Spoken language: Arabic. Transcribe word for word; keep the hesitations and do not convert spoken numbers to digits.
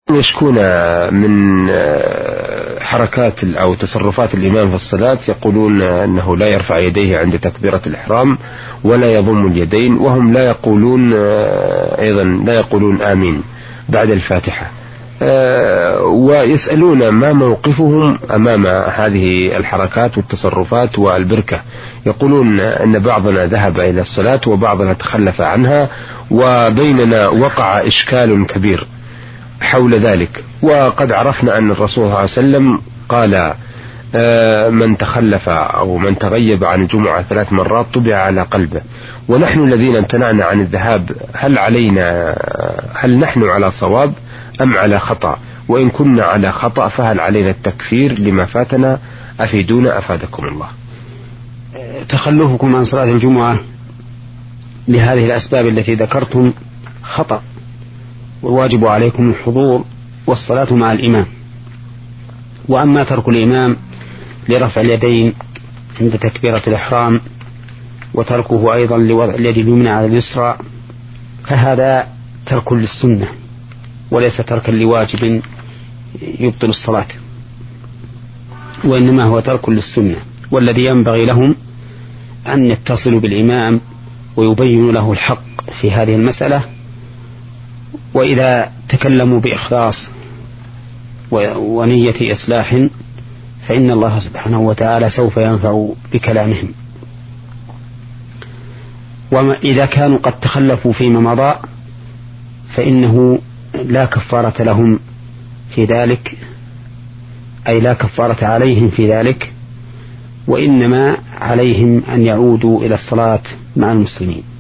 يشكون من حركات أو تصرفات الإمام في الصلاة، يقولون أنه لا يرفع يديه عند تكبيرة الإحرام ولا يضم اليدين، وهم لا يقولون أيضا لا يقولون آمين بعد الفاتحة، ويسألون ما موقفهم أمام هذه الحركات والتصرفات والبركة. يقولون أن بعضنا ذهب إلى الصلاة وبعضنا تخلف عنها، وبيننا وقع إشكال كبير حول ذلك. وقد عرفنا أن الرسول صلى الله عليه وسلم قال من تخلف أو من تغيب عن الجمعة ثلاث مرات طبع على قلبه. ونحن الذين امتنعنا عن الذهاب هل علينا هل نحن على صواب أم على خطأ؟ وإن كنا على خطأ فهل علينا التكفير لما فاتنا؟ أفيدونا أفادكم الله. تخلفكم عن صلاة الجمعة لهذه الأسباب التي ذكرتم خطأ، والواجب عليكم الحضور والصلاة مع الإمام. وأما ترك الإمام لرفع اليدين عند تكبيرة الإحرام وتركه أيضا لوضع اليد اليمنى على اليسرى فهذا ترك للسنة وليس تركا لواجب يبطل الصلاة، وإنما هو ترك للسنة. والذي ينبغي لهم أن يتصلوا بالإمام ويبينوا له الحق في هذه المسألة، وإذا تكلموا بإخلاص ونية إصلاح فإن الله سبحانه وتعالى سوف ينفع بكلامهم. وإذا كانوا قد تخلفوا فيما مضى فإنه لا كفارة لهم في ذلك، أي لا كفارة عليهم في ذلك، وإنما عليهم أن يعودوا إلى الصلاة مع المسلمين.